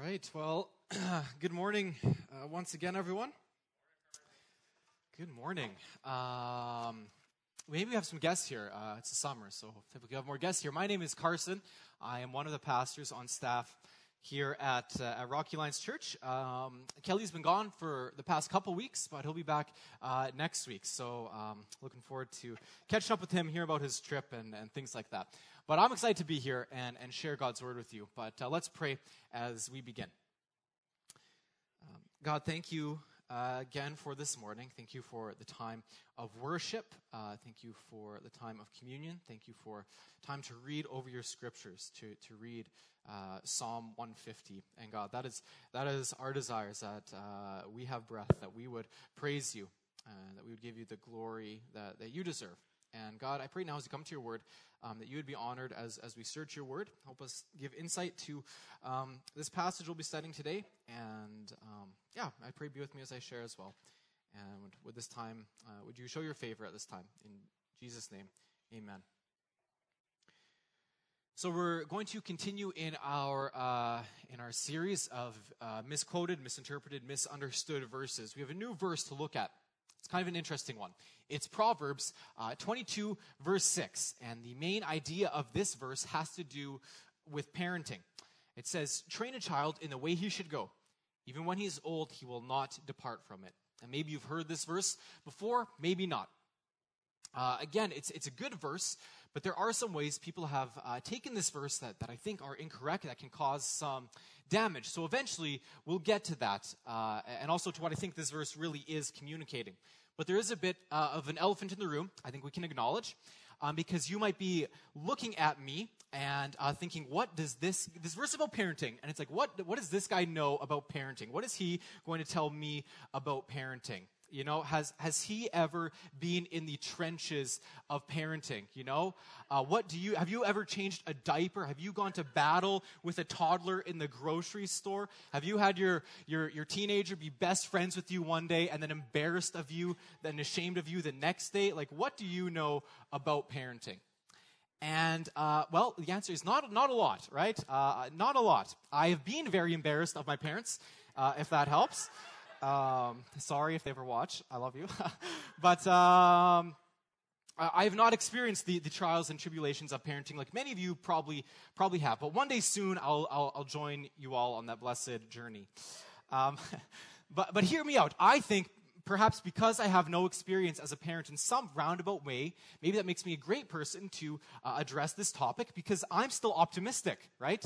right. Well, good morning once again, everyone. Good morning. Maybe we have some guests here. It's the summer, so typically we have more guests here. My name is Carson. I am one of the pastors on staff here at Rocky Lions Church. Kelly's been gone for the past couple weeks, but he'll be back next week. So looking forward to catching up with him, hear about his trip and things like that. But I'm excited to be here and share God's word with you. But let's pray as we begin. God, thank you again for this morning. Thank you for the time of worship. Thank you for the time of communion. Thank you for time to read over your scriptures, to read Psalm 150. And God, that is our desire, is that we have breath, that we would praise you, that we would give you the glory that you deserve. And God, I pray now as we come to your word, that you would be honored as we search your word. Help us give insight to this passage we'll be studying today. And I pray be with me as I share as well. And with this time, would you show your favor at this time? In Jesus' name, amen. So we're going to continue in our series of misquoted, misinterpreted, misunderstood verses. We have a new verse to look at. It's kind of an interesting one. It's Proverbs 22, verse 6. And the main idea of this verse has to do with parenting. It says, "Train a child in the way he should go. Even when he is old, he will not depart from it." And maybe you've heard this verse before, maybe not. Again, it's a good verse, but there are some ways people have taken this verse that I think are incorrect, that can cause some damage. So eventually, we'll get to that, and also to what I think this verse really is communicating. But there is a bit of an elephant in the room, I think we can acknowledge, because you might be looking at me and thinking, what does this verse about parenting? And it's like, what does this guy know about parenting? What is he going to tell me about parenting? You know, has he ever been in the trenches of parenting? You know, have you ever changed a diaper? Have you gone to battle with a toddler in the grocery store? Have you had your teenager be best friends with you one day and then embarrassed of you, then ashamed of you the next day? Like, what do you know about parenting? And, the answer is not a lot, right? Not a lot. I have been very embarrassed of my parents, if that helps. Sorry if they ever watch. I love you. But I have not experienced the trials and tribulations of parenting like many of you probably have. But one day soon, I'll join you all on that blessed journey. But hear me out. I think perhaps because I have no experience as a parent in some roundabout way, maybe that makes me a great person to address this topic because I'm still optimistic, right?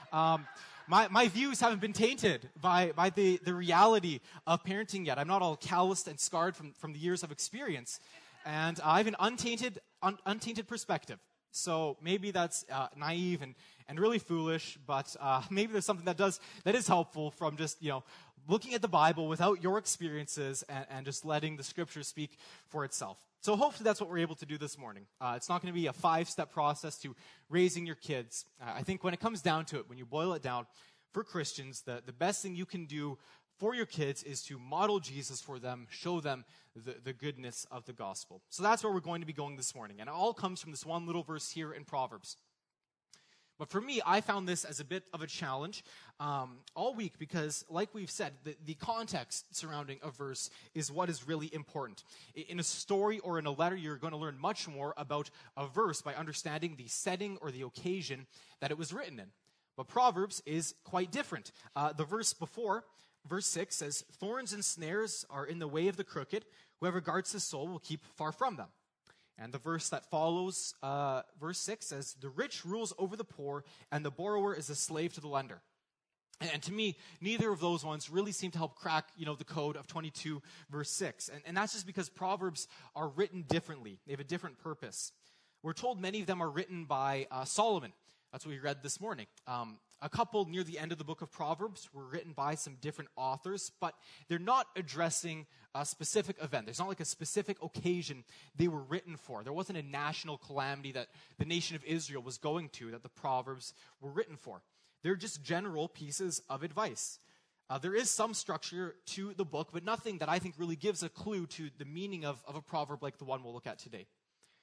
My views haven't been tainted by the reality of parenting yet. I'm not all calloused and scarred from the years of experience. And I have an untainted perspective. So maybe that's naive and really foolish, but maybe there's something that is helpful from just, looking at the Bible without your experiences and just letting the scripture speak for itself. So hopefully that's what we're able to do this morning. It's not going to be a 5-step process to raising your kids. I think when it comes down to it, when you boil it down, for Christians, the best thing you can do for your kids is to model Jesus for them, show them the goodness of the gospel. So that's where we're going to be going this morning. And it all comes from this one little verse here in Proverbs. But for me, I found this as a bit of a challenge all week because, like we've said, the context surrounding a verse is what is really important. In a story or in a letter, you're going to learn much more about a verse by understanding the setting or the occasion that it was written in. But Proverbs is quite different. The verse before, verse 6 says, "Thorns and snares are in the way of the crooked. Whoever guards his soul will keep far from them." And the verse that follows, verse 6 says, "The rich rules over the poor, and the borrower is a slave to the lender." And to me, neither of those ones really seem to help crack, the code of 22, verse 6. And that's just because Proverbs are written differently. They have a different purpose. We're told many of them are written by Solomon. That's what we read this morning. A couple near the end of the book of Proverbs were written by some different authors, but they're not addressing a specific event. There's not like a specific occasion they were written for. There wasn't a national calamity that the nation of Israel was going to that the Proverbs were written for. They're just general pieces of advice. There is some structure to the book, but nothing that I think really gives a clue to the meaning of a proverb like the one we'll look at today.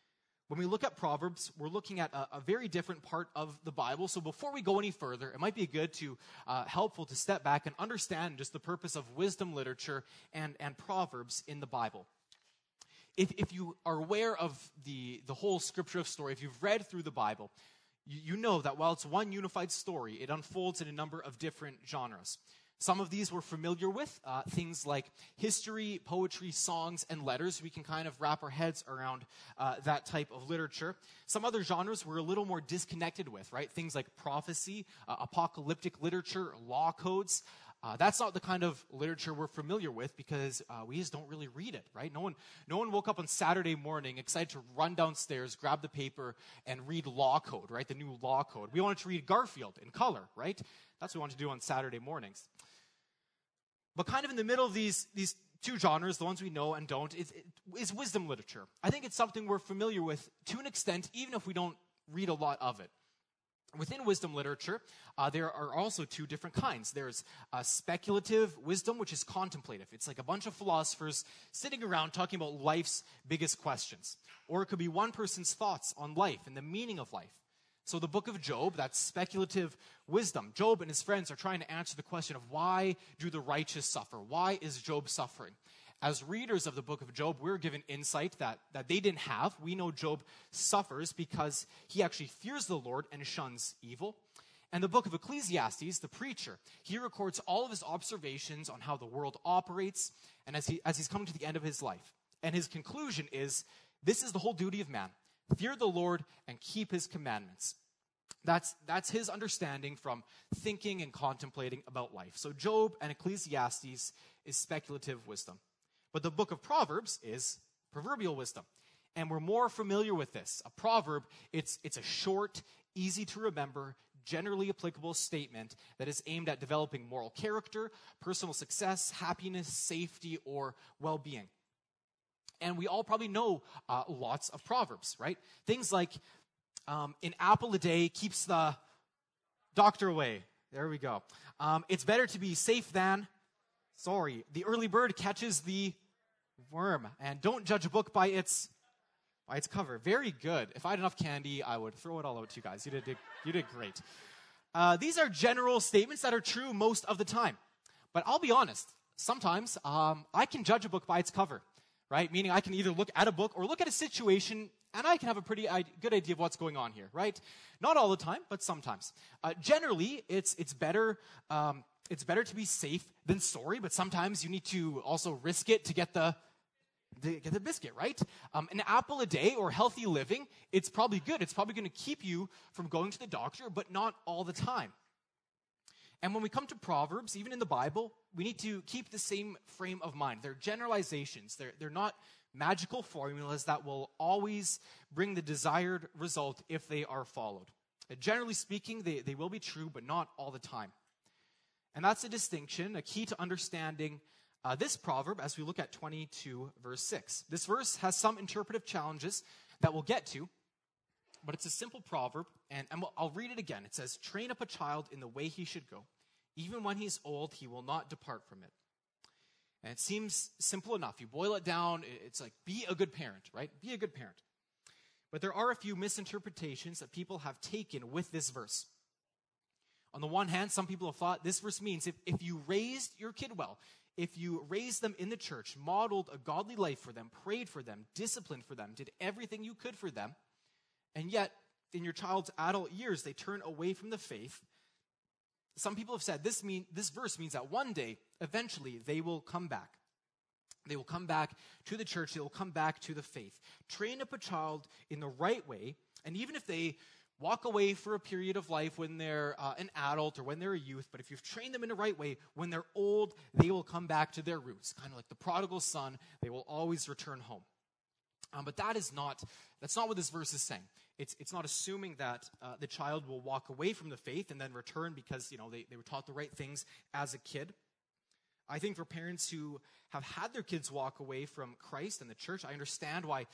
when we look at Proverbs, we're looking at a very different part of the Bible. So before we go any further, it might be good to helpful to step back and understand just the purpose of wisdom literature and Proverbs in the Bible. If you are aware of the whole scripture of story, if you've read through the Bible, you know that while it's one unified story, it unfolds in a number of different genres. Some of these we're familiar with, things like history, poetry, songs, and letters. We can kind of wrap our heads around that type of literature. Some other genres we're a little more disconnected with, right? Things like prophecy, apocalyptic literature, law codes. That's not the kind of literature we're familiar with because we just don't really read it, right? No one woke up on Saturday morning excited to run downstairs, grab the paper, and read Law Code, right? The new Law Code. We wanted to read Garfield in color, right? That's what we want to do on Saturday mornings. But kind of in the middle of these two genres, the ones we know and don't, is wisdom literature. I think it's something we're familiar with to an extent, even if we don't read a lot of it. Within wisdom literature, there are also two different kinds. There's speculative wisdom, which is contemplative. It's like a bunch of philosophers sitting around talking about life's biggest questions. Or it could be one person's thoughts on life and the meaning of life. So the book of Job, that's speculative wisdom. Job and his friends are trying to answer the question of why do the righteous suffer? Why is Job suffering? As readers of the book of Job, we're given insight that they didn't have. We know Job suffers because he actually fears the Lord and shuns evil. And the book of Ecclesiastes, the preacher, he records all of his observations on how the world operates and as he's coming to the end of his life. And his conclusion is, this is the whole duty of man. Fear the Lord and keep his commandments. That's his understanding from thinking and contemplating about life. So Job and Ecclesiastes is speculative wisdom. But the book of Proverbs is proverbial wisdom. And we're more familiar with this. A proverb, it's a short, easy to remember, generally applicable statement that is aimed at developing moral character, personal success, happiness, safety, or well-being. And we all probably know lots of proverbs, right? Things like, an apple a day keeps the doctor away. There we go. It's better to be safe than, the early bird catches the worm. And don't judge a book by its cover. Very good. If I had enough candy, I would throw it all out to you guys. You did great. These are general statements that are true most of the time. But I'll be honest, sometimes I can judge a book by its cover. Right? Meaning I can either look at a book or look at a situation and I can have a pretty good idea of what's going on here, right? Not all the time, but sometimes. Generally, it's better to be safe than sorry, but sometimes you need to also risk it to get the biscuit, right? An apple a day or healthy living, it's probably good. It's probably going to keep you from going to the doctor, but not all the time. And when we come to Proverbs, even in the Bible, we need to keep the same frame of mind. They're generalizations. They're not magical formulas that will always bring the desired result if they are followed. Generally speaking, they will be true, but not all the time. And that's a distinction, a key to understanding this proverb as we look at 22, verse 6. This verse has some interpretive challenges that we'll get to, but it's a simple proverb, and I'll read it again. It says, "Train up a child in the way he should go. Even when he's old, he will not depart from it." And it seems simple enough. You boil it down, it's like, be a good parent, right? Be a good parent. But there are a few misinterpretations that people have taken with this verse. On the one hand, some people have thought this verse means if you raised your kid well, if you raised them in the church, modeled a godly life for them, prayed for them, disciplined for them, did everything you could for them, and yet in your child's adult years they turn away from the faith, some people have said this verse means that one day, eventually, they will come back. They will come back to the church. They will come back to the faith. Train up a child in the right way, and even if they walk away for a period of life when they're an adult or when they're a youth, but if you've trained them in the right way, when they're old, they will come back to their roots. Kind of like the prodigal son, they will always return home. But that's not what this verse is saying. It's not assuming that the child will walk away from the faith and then return because they were taught the right things as a kid. I think for parents who have had their kids walk away from Christ and the church, I understand why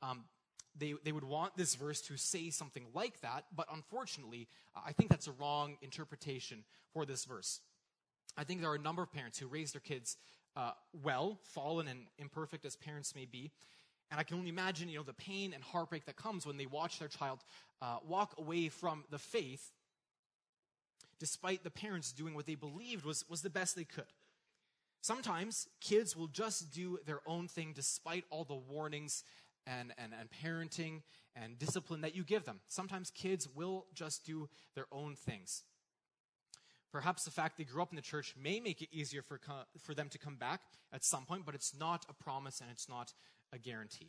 they would want this verse to say something like that, but unfortunately, I think that's a wrong interpretation for this verse. I think there are a number of parents who raise their kids well, fallen and imperfect as parents may be, And I can only imagine, the pain and heartbreak that comes when they watch their child walk away from the faith, despite the parents doing what they believed was the best they could. Sometimes kids will just do their own thing despite all the warnings and parenting and discipline that you give them. Sometimes kids will just do their own things. Perhaps the fact they grew up in the church may make it easier for them to come back at some point, but it's not a promise and it's not a guarantee.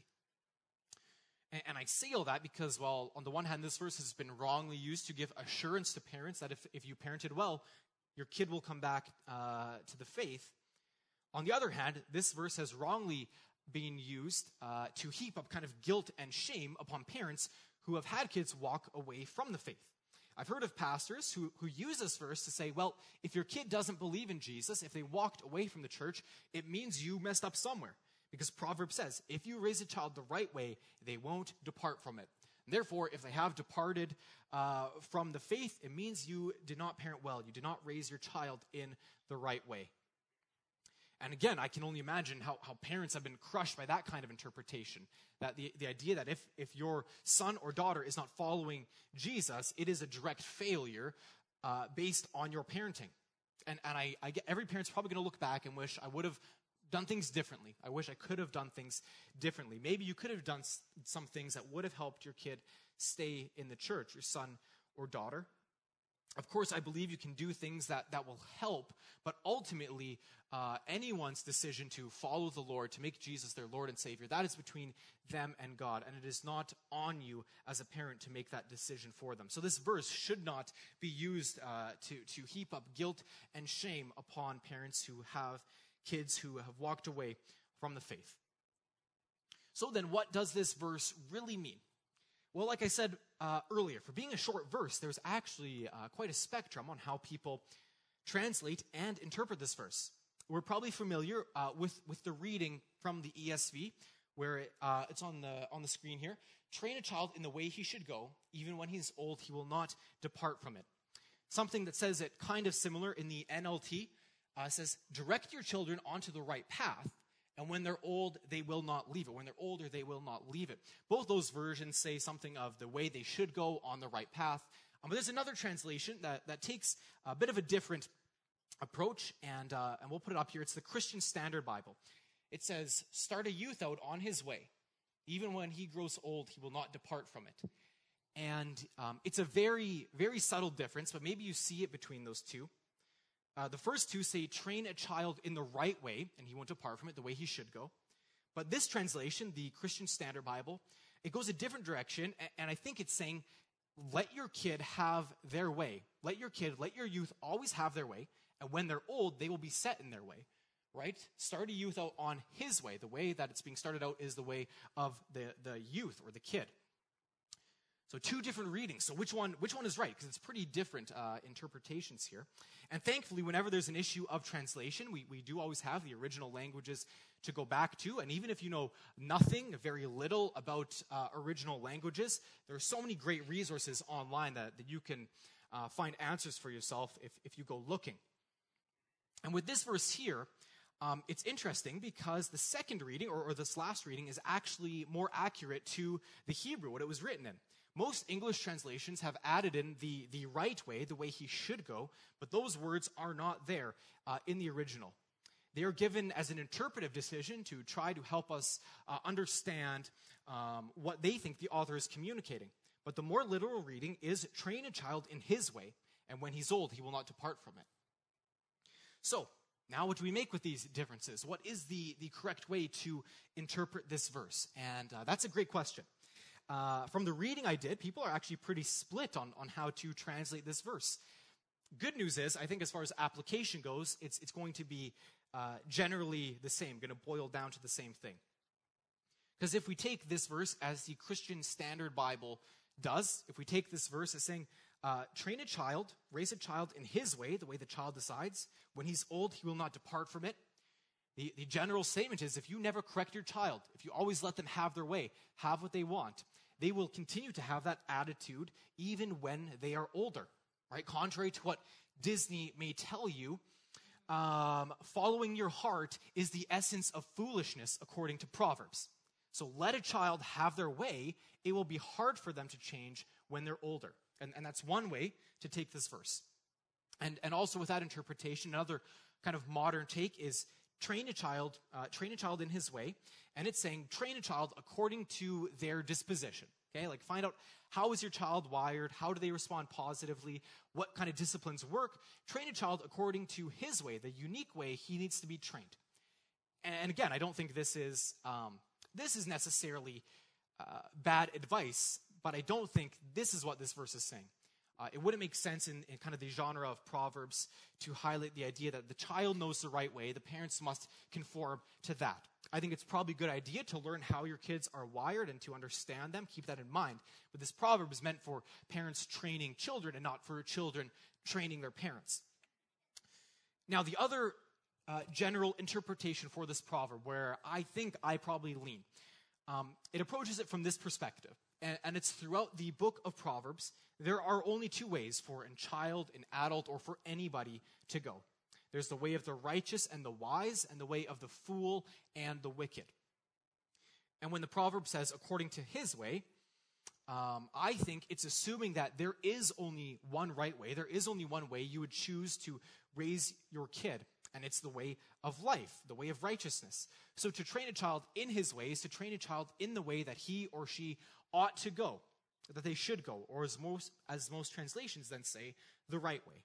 And I say all that because, well, on the one hand, this verse has been wrongly used to give assurance to parents that if you parented well, your kid will come back to the faith. On the other hand, this verse has wrongly been used to heap up kind of guilt and shame upon parents who have had kids walk away from the faith. I've heard of pastors who use this verse to say, well, if your kid doesn't believe in Jesus, if they walked away from the church, it means you messed up somewhere. Because Proverbs says, if you raise a child the right way, they won't depart from it. And therefore, if they have departed from the faith, it means you did not parent well. You did not raise your child in the right way. And again, I can only imagine how parents have been crushed by that kind of interpretation. That the idea that if your son or daughter is not following Jesus, it is a direct failure based on your parenting. And I get every parent's probably going to look back and wish I would have done things differently. I wish I could have done things differently. Maybe you could have done some things that would have helped your kid stay in the church, your son or daughter. Of course, I believe you can do things that will help, but ultimately, anyone's decision to follow the Lord, to make Jesus their Lord and Savior, that is between them and God, and it is not on you as a parent to make that decision for them. So this verse should not be used to heap up guilt and shame upon parents who have kids who have walked away from the faith. So then, what does this verse really mean? Well, like I said earlier, for being a short verse, there's actually quite a spectrum on how people translate and interpret this verse. We're probably familiar with the reading from the ESV, where it's on the screen here. Train a child in the way he should go, even when he's old, he will not depart from it. Something that says it kind of similar in the NLT says, direct your children onto the right path, and when they're old, they will not leave it. When they're older, they will not leave it. Both those versions say something of the way they should go on the right path. But there's another translation that takes a bit of a different approach, and we'll put it up here. It's the Christian Standard Bible. It says, start a youth out on his way. Even when he grows old, he will not depart from it. And it's a very, very subtle difference, but maybe you see it between those two. The first two say, train a child in the right way, and he won't depart from it the way he should go. But this translation, the Christian Standard Bible, it goes a different direction, and I think it's saying, let your kid have their way. Let your youth always have their way, and when they're old, they will be set in their way, right? Start a youth out on his way. The way that it's being started out is the way of the youth or the kid. So two different readings. So which one is right? Because it's pretty different interpretations here. And thankfully, whenever there's an issue of translation, we do always have the original languages to go back to. And even if you know nothing, very little about original languages, there are so many great resources online that you can find answers for yourself if you go looking. And with this verse here, it's interesting because the second reading, or this last reading, is actually more accurate to the Hebrew, what it was written in. Most English translations have added in the right way, the way he should go, but those words are not there in the original. They are given as an interpretive decision to try to help us understand what they think the author is communicating. But the more literal reading is, train a child in his way, and when he's old, he will not depart from it. So, now what do we make with these differences? What is the correct way to interpret this verse? And that's a great question. From the reading I did, people are actually pretty split on how to translate this verse. Good news is, I think as far as application goes, it's going to be generally the same, going to boil down to the same thing. Because if we take this verse as the Christian Standard Bible does, if we take this verse as saying, train a child, raise a child in his way, the way the child decides, when he's old, he will not depart from it. The general statement is, if you never correct your child, if you always let them have their way, have what they want, they will continue to have that attitude even when they are older, right? Contrary to what Disney may tell you, following your heart is the essence of foolishness, according to Proverbs. So let a child have their way. It will be hard for them to change when they're older. And that's one way to take this verse. And also with that interpretation, another kind of modern take is train a child in his way. And it's saying train a child according to their disposition. Okay, like find out how is your child wired? How do they respond positively? What kind of disciplines work? Train a child according to his way, the unique way he needs to be trained. And again, I don't think this is necessarily bad advice, but I don't think this is what this verse is saying. It wouldn't make sense in kind of the genre of Proverbs to highlight the idea that the child knows the right way, the parents must conform to that. I think it's probably a good idea to learn how your kids are wired and to understand them, keep that in mind. But this proverb is meant for parents training children and not for children training their parents. Now, the other general interpretation for this proverb, where I think I probably lean, it approaches it from this perspective. And it's throughout the book of Proverbs, there are only two ways for a child, an adult, or for anybody to go. There's the way of the righteous and the wise, and the way of the fool and the wicked. And when the proverb says, according to his way, I think it's assuming that there is only one right way. There is only one way you would choose to raise your kid. And it's the way of life, the way of righteousness. So to train a child in his ways, to train a child in the way that he or she ought to go, that they should go, or as most translations then say, the right way.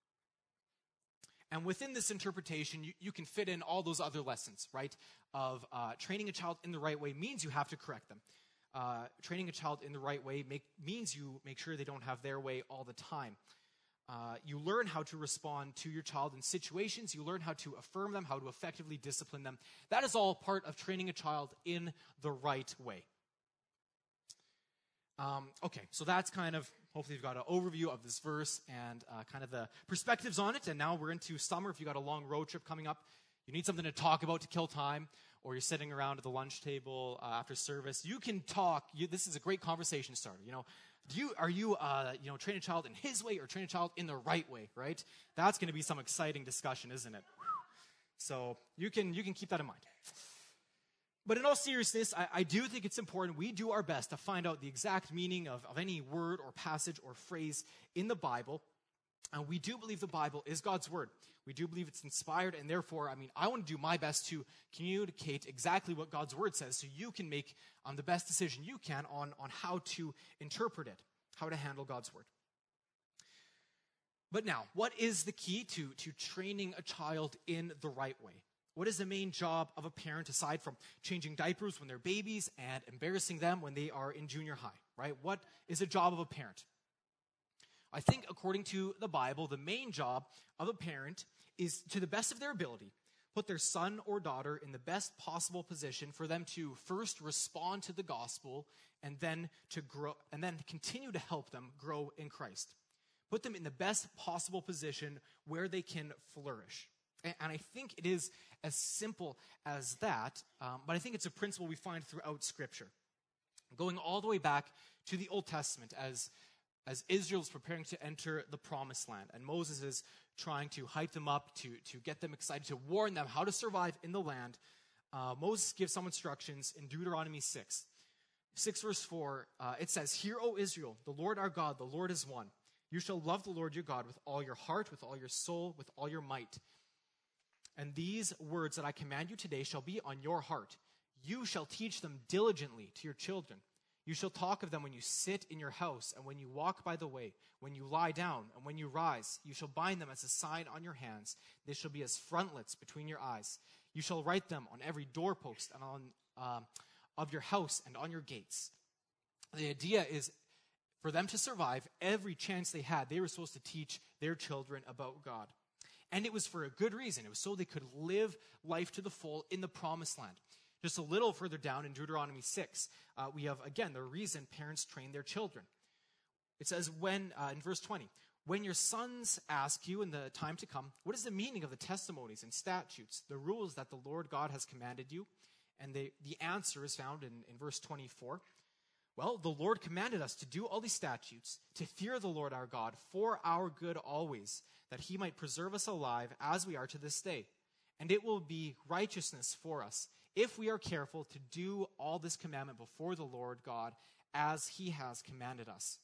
And within this interpretation, you can fit in all those other lessons, right? Of training a child in the right way means you have to correct them. Training a child in the right way means you make sure they don't have their way all the time. You learn how to respond to your child in situations. You learn how to affirm them, how to effectively discipline them. That is all part of training a child in the right way. Okay, so that's kind of, hopefully you've got an overview of this verse and kind of the perspectives on it. And now we're into summer. If you've got a long road trip coming up, you need something to talk about to kill time, or you're sitting around at the lunch table after service, you can talk. This is a great conversation starter. Are you train a child in his way or train a child in the right way, right? That's going to be some exciting discussion, isn't it? So you can keep that in mind. But in all seriousness, I do think it's important we do our best to find out the exact meaning of any word or passage or phrase in the Bible. And we do believe the Bible is God's word. We do believe it's inspired, and therefore, I want to do my best to communicate exactly what God's word says so you can make the best decision you can on how to interpret it, how to handle God's word. But now, what is the key to training a child in the right way? What is the main job of a parent aside from changing diapers when they're babies and embarrassing them when they are in junior high, right? What is the job of a parent? I think according to the Bible, the main job of a parent is, to the best of their ability, put their son or daughter in the best possible position for them to first respond to the gospel and then to grow, and then continue to help them grow in Christ. Put them in the best possible position where they can flourish. And I think it is as simple as that, but I think it's a principle we find throughout Scripture. Going all the way back to the Old Testament as Israel is preparing to enter the Promised Land, and Moses is trying to hype them up, to get them excited, to warn them how to survive in the land, Moses gives some instructions in Deuteronomy 6. 6 verse 4, it says, "Hear, O Israel, the Lord our God, the Lord is one. You shall love the Lord your God with all your heart, with all your soul, with all your might. And these words that I command you today shall be on your heart. You shall teach them diligently to your children. You shall talk of them when you sit in your house and when you walk by the way, when you lie down and when you rise. You shall bind them as a sign on your hands. They shall be as frontlets between your eyes. You shall write them on every doorpost and on of your house and on your gates." The idea is for them to survive, every chance they had, they were supposed to teach their children about God. And it was for a good reason. It was so they could live life to the full in the Promised Land. Just a little further down in Deuteronomy 6, we have, again, the reason parents train their children. It says, in verse 20, "When your sons ask you in the time to come, what is the meaning of the testimonies and statutes, the rules that the Lord God has commanded you?" And the answer is found in verse 24. "Well, the Lord commanded us to do all these statutes, to fear the Lord our God for our good always, that he might preserve us alive as we are to this day. and it will be righteousness for us if we are careful to do all this commandment before the Lord God as he has commanded us.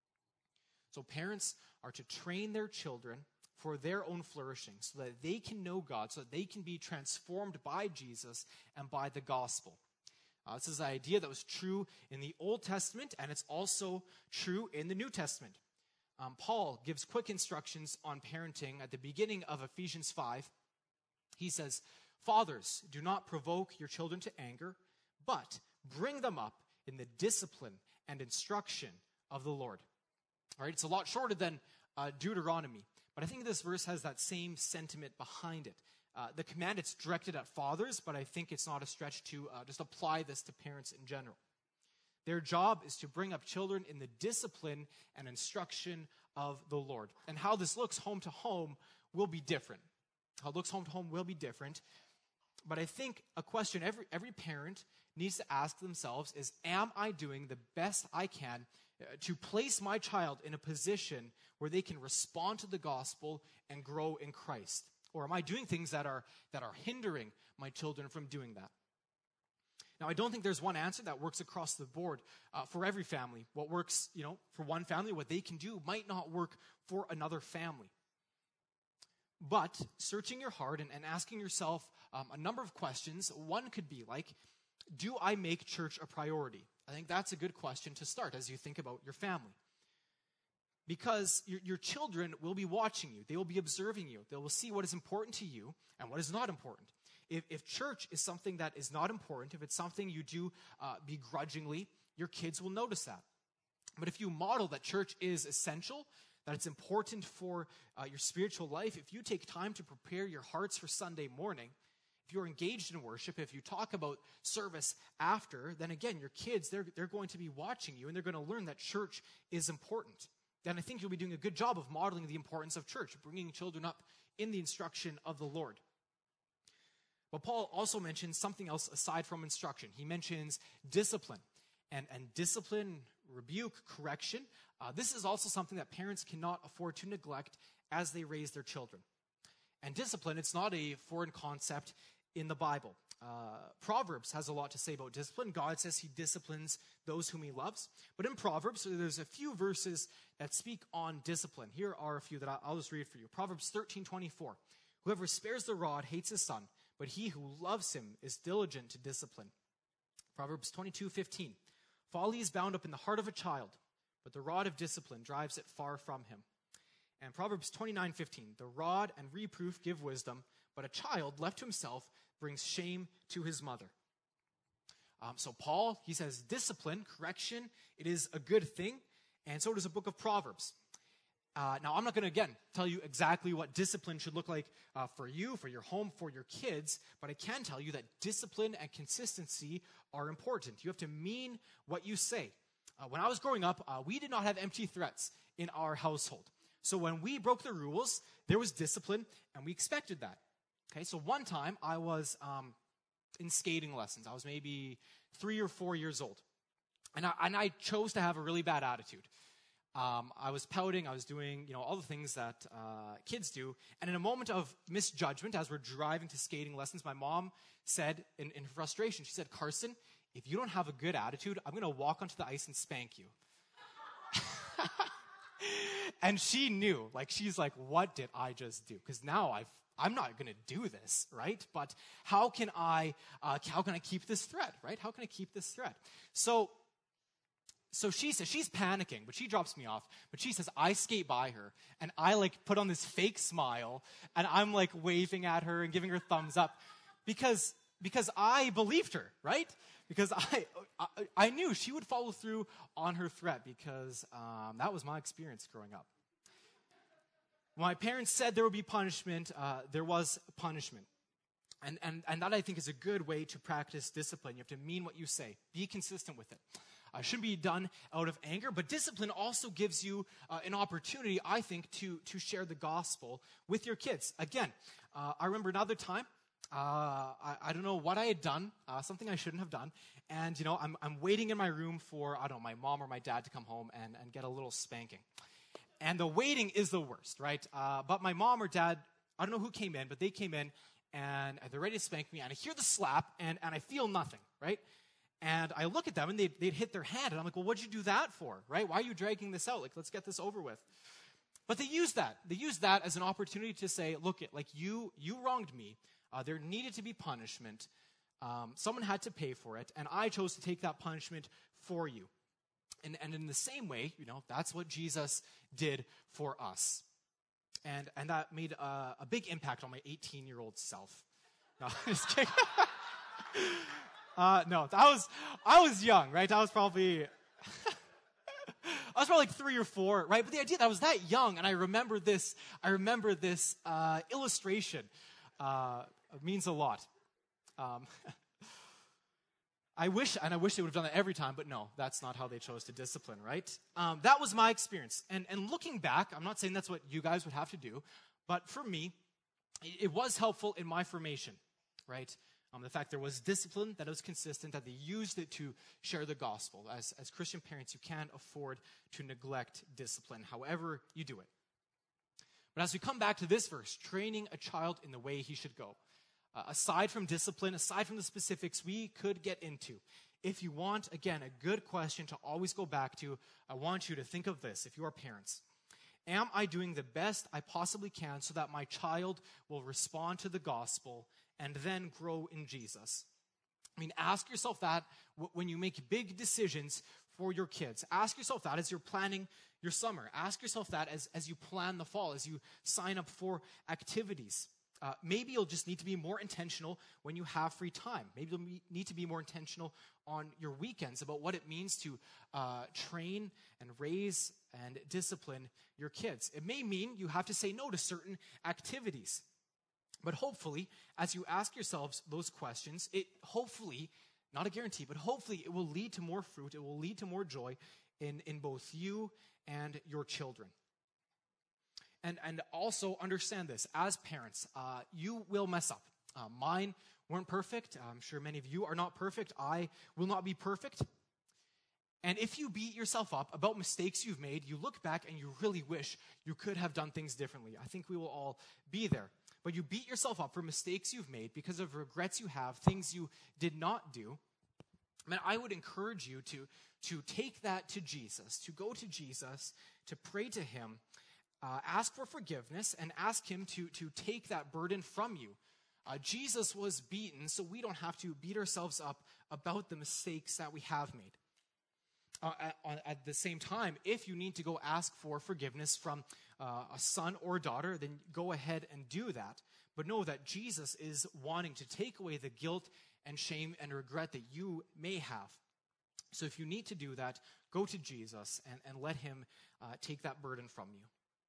So parents are to train their children for their own flourishing so that they can know God, so that they can be transformed by Jesus and by the gospel. This is an idea that was true in the Old Testament, and it's also true in the New Testament. Paul gives quick instructions on parenting at the beginning of Ephesians 5. He says, "Fathers, do not provoke your children to anger, but bring them up in the discipline and instruction of the Lord." All right, it's a lot shorter than Deuteronomy, but I think this verse has that same sentiment behind it. The command, it's directed at fathers, but I think it's not a stretch to just apply this to parents in general. Their job is to bring up children in the discipline and instruction of the Lord. And how this looks home to home will be different. How it looks home to home will be different. But I think a question every parent needs to ask themselves is, am I doing the best I can to place my child in a position where they can respond to the gospel and grow in Christ? Or am I doing things that are hindering my children from doing that? Now, I don't think there's one answer that works across the board for every family. What works, for one family, what they can do might not work for another family. But searching your heart and asking yourself a number of questions, one could be like, do I make church a priority? I think that's a good question to start as you think about your family. Because your children will be watching you. They will be observing you. They will see what is important to you and what is not important. If church is something that is not important, if it's something you do begrudgingly, your kids will notice that. But if you model that church is essential, that it's important for your spiritual life, if you take time to prepare your hearts for Sunday morning, if you're engaged in worship, if you talk about service after, then again, your kids, they're going to be watching you and they're going to learn that church is important. Then I think you'll be doing a good job of modeling the importance of church, bringing children up in the instruction of the Lord. But Paul also mentions something else aside from instruction. He mentions discipline. And discipline, rebuke, correction. This is also something that parents cannot afford to neglect as they raise their children. And discipline, it's not a foreign concept in the Bible. Proverbs has a lot to say about discipline. God says he disciplines those whom he loves. But in Proverbs, there's a few verses that speak on discipline. Here are a few that I'll just read for you. Proverbs 13:24. Whoever spares the rod hates his son, but he who loves him is diligent to discipline. Proverbs 22:15. Folly is bound up in the heart of a child, but the rod of discipline drives it far from him. And Proverbs 29:15. The rod and reproof give wisdom, but a child left to himself brings shame to his mother. So Paul, he says discipline, correction, it is a good thing, and so does the book of Proverbs. Now, I'm not going to, again, tell you exactly what discipline should look like for you, for your home, for your kids, but I can tell you that discipline and consistency are important. You have to mean what you say. When I was growing up, we did not have empty threats in our household. So when we broke the rules, there was discipline, and we expected that. Okay, so one time I was in skating lessons. I was maybe 3 or 4 years old, and I chose to have a really bad attitude. I was pouting, I was doing, all the things that kids do, and in a moment of misjudgment, as we're driving to skating lessons, my mom said, in frustration, she said, "Carson, if you don't have a good attitude, I'm going to walk onto the ice and spank you." And she knew, she's like, what did I just do? Because now I'm not going to do this, right? But how can I keep this threat, right? How can I keep this threat? So she says, she's panicking, but she drops me off. But she says, I skate by her, and I put on this fake smile, and I'm waving at her and giving her thumbs up because I believed her, right? Because I knew she would follow through on her threat because that was my experience growing up. When my parents said there would be punishment, there was punishment. And that, I think, is a good way to practice discipline. You have to mean what you say. Be consistent with it. It shouldn't be done out of anger, but discipline also gives you an opportunity, I think, to share the gospel with your kids. Again, I remember another time, I don't know what I had done, something I shouldn't have done, and, I'm waiting in my room for, my mom or my dad to come home and get a little spanking. And the waiting is the worst, right? But my mom or dad, I don't know who came in, but they came in, and they're ready to spank me, and I hear the slap, and I feel nothing, right? And I look at them, and they'd hit their hand, and I'm like, well, what'd you do that for, right? Why are you dragging this out? Like, let's get this over with. But they use that. They use that as an opportunity to say, look, you wronged me. There needed to be punishment. Someone had to pay for it, and I chose to take that punishment for you. And in the same way, that's what Jesus did for us. And that made a big impact on my 18-year-old self. No, just kidding. No, I was young, right? I was probably like 3 or 4, right? But the idea that I was that young, and I remember this illustration means a lot. I wish they would have done that every time, but no, that's not how they chose to discipline, right? That was my experience. And looking back, I'm not saying that's what you guys would have to do, but for me, it was helpful in my formation, right? The fact there was discipline, that it was consistent, that they used it to share the gospel. As Christian parents, you can't afford to neglect discipline, however you do it. But as we come back to this verse, training a child in the way he should go, aside from discipline, aside from the specifics we could get into, if you want, again, a good question to always go back to, I want you to think of this, if you are parents. Am I doing the best I possibly can so that my child will respond to the gospel and then grow in Jesus? I mean, ask yourself that when you make big decisions for your kids. Ask yourself that as you're planning your summer. Ask yourself that as you plan the fall, as you sign up for activities. Maybe you'll just need to be more intentional when you have free time. Maybe you'll need to be more intentional on your weekends about what it means to train and raise and discipline your kids. It may mean you have to say no to certain activities. But hopefully, as you ask yourselves those questions, it hopefully, not a guarantee, but hopefully it will lead to more fruit. It will lead to more joy in both you and your children. And also understand this, as parents, you will mess up. Mine weren't perfect. I'm sure many of you are not perfect. I will not be perfect. And if you beat yourself up about mistakes you've made, you look back and you really wish you could have done things differently. I think we will all be there. But you beat yourself up for mistakes you've made because of regrets you have, things you did not do. Man, I would encourage you to take that to Jesus, to go to Jesus, to pray to him, ask for forgiveness, and ask him to take that burden from you. Jesus was beaten, so we don't have to beat ourselves up about the mistakes that we have made. At the same time, if you need to go ask for forgiveness from a son or daughter, then go ahead and do that. But know that Jesus is wanting to take away the guilt and shame and regret that you may have. So if you need to do that, go to Jesus and let him take that burden from you.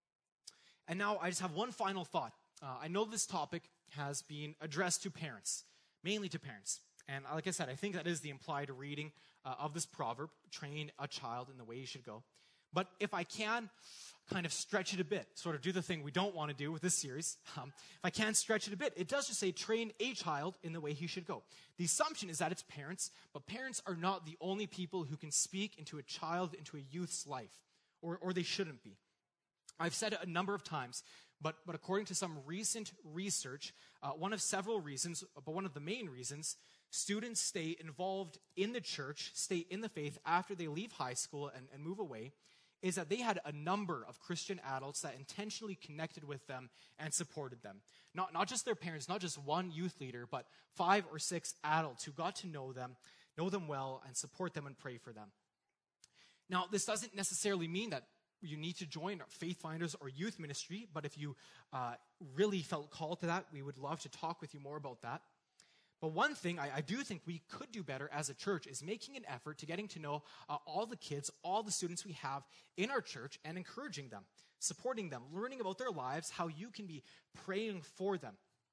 And now I just have one final thought. I know this topic has been addressed to parents, mainly to parents. And like I said, I think that is the implied reading of this proverb, train a child in the way he should go. But if I can kind of stretch it a bit, sort of do the thing we don't want to do with this series, if I can stretch it a bit, it does just say train a child in the way he should go. The assumption is that it's parents, but parents are not the only people who can speak into a child, into a youth's life, or they shouldn't be. I've said it a number of times, but according to some recent research, one of several reasons, but one of the main reasons, students stay involved in the church, stay in the faith after they leave high school and move away, is that they had a number of Christian adults that intentionally connected with them and supported them. Not just their parents, not just one youth leader, but 5 or 6 adults who got to know them well, and support them and pray for them. Now, this doesn't necessarily mean that you need to join Faith Finders or youth ministry, but if you really felt called to that, we would love to talk with you more about that. But one thing I do think we could do better as a church is making an effort to getting to know all the kids, all the students we have in our church, and encouraging them, supporting them, learning about their lives, how you can be praying for them.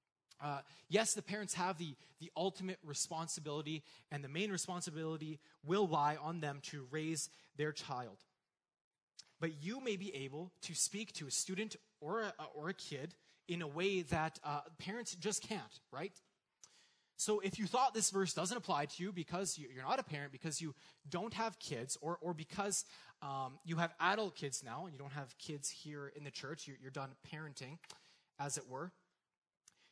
Yes, the parents have the ultimate responsibility, and the main responsibility will lie on them to raise their child. But you may be able to speak to a student or a kid in a way that parents just can't, right? So if you thought this verse doesn't apply to you because you're not a parent, because you don't have kids, or because you have adult kids now and you don't have kids here in the church, you're done parenting, as it were,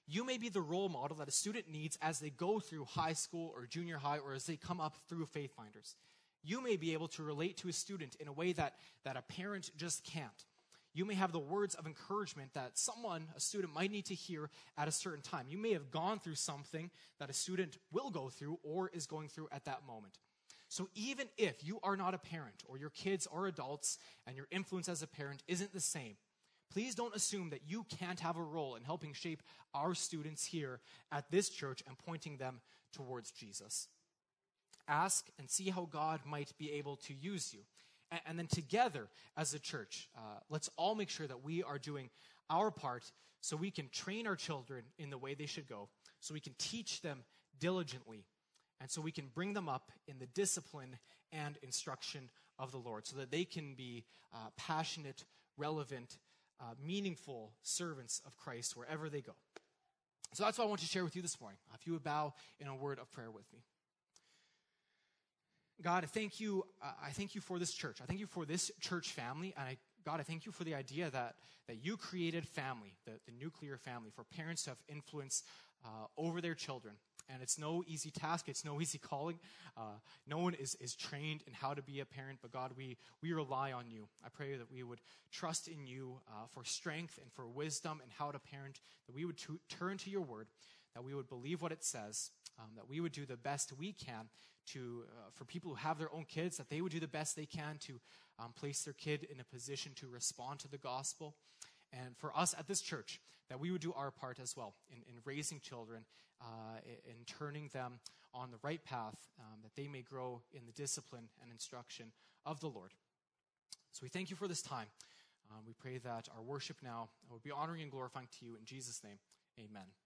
You may be the role model that a student needs as they go through high school or junior high or as they come up through Faith Finders. You may be able to relate to a student in a way that a parent just can't. You may have the words of encouragement that a student might need to hear at a certain time. You may have gone through something that a student will go through or is going through at that moment. So even if you are not a parent or your kids are adults and your influence as a parent isn't the same, please don't assume that you can't have a role in helping shape our students here at this church and pointing them towards Jesus. Ask and see how God might be able to use you. And then together as a church, let's all make sure that we are doing our part so we can train our children in the way they should go, so we can teach them diligently, and so we can bring them up in the discipline and instruction of the Lord so that they can be passionate, relevant, meaningful servants of Christ wherever they go. So that's what I want to share with you this morning. If you would bow in a word of prayer with me. God, I thank you for this church. I thank you for this church family. And God, I thank you for the idea that you created family, the nuclear family, for parents to have influence over their children. And it's no easy task. It's no easy calling. No one is trained in how to be a parent. But God, we rely on you. I pray that we would trust in you for strength and for wisdom and how to parent, that we would turn to your word, that we would believe what it says, that we would do the best we can for people who have their own kids, that they would do the best they can to place their kid in a position to respond to the gospel. And for us at this church, that we would do our part as well in raising children, in turning them on the right path, that they may grow in the discipline and instruction of the Lord. So we thank you for this time. We pray that our worship now will be honoring and glorifying to you in Jesus' name. Amen.